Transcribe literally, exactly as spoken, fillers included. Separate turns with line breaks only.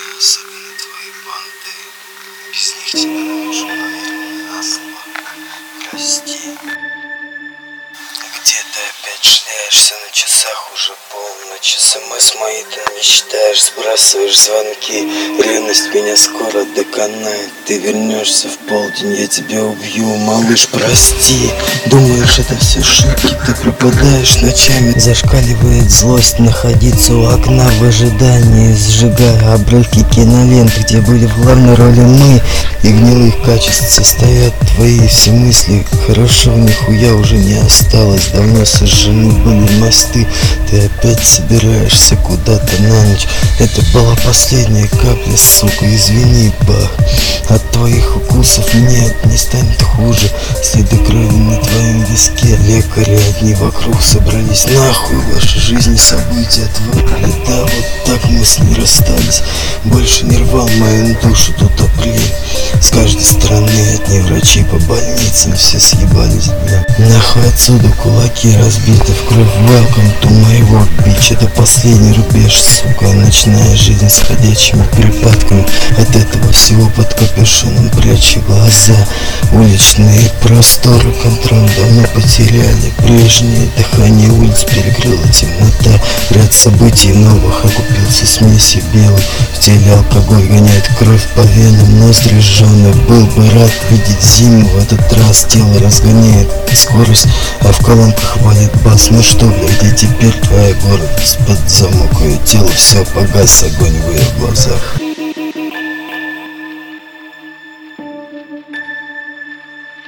особенно твои банты. Без них тебя навижу, наверное, на слово. Прости. Где ты опять шляешься? На часах уже полночь. СМС мои ты не читаешь, сбрасываешь звонки. Ревность меня скоро доконает. Ты вернешься в полдень, я тебя убью. Малыш, прости. Думаешь, это все шутки? Ты пропадаешь ночами. Зашкаливает злость находиться у окна в ожидании, сжигая обрывки кинолент, где были в главной роли мы. И гнилых качеств состоят твои все мысли. Хорошего нихуя уже не осталось. Давно сожжены были мосты. Ты опять собираешься куда-то на ночь. Это была последняя капля, сука, извини, бах. От твоих укусов нет, не станет хуже. Следы крови на твоем виске. Лекари одни вокруг собрались. Нахуй ваши жизни, события отвыкли. Да, вот так мы с ней расстались. Больше не рвал мою душу тут оплей. С каждой стороны одни врачи по больницам все съебались, бля. Нахуй отсюда кулаки разбиты в кровь. Welcome to моего бич. Это последний рубеж, сука. Ночная жизнь с ходячими припадками. От этого всего под капюшоном прячу глаза. Уличные просторы контроль давно потеряли. Прежнее дыхание улиц перекрыла темнота. Ряд событий новых окупился смесью белой. В теле алкоголь гоняет кровь по венам. Ноздри сжёны. Был бы рад видеть зиму. В этот раз тело разгоняет скорость, а в колонках валит бас. Ну что, бля, где теперь твоя гордость? Под замок ее тело все погас, огонь в ее глазах.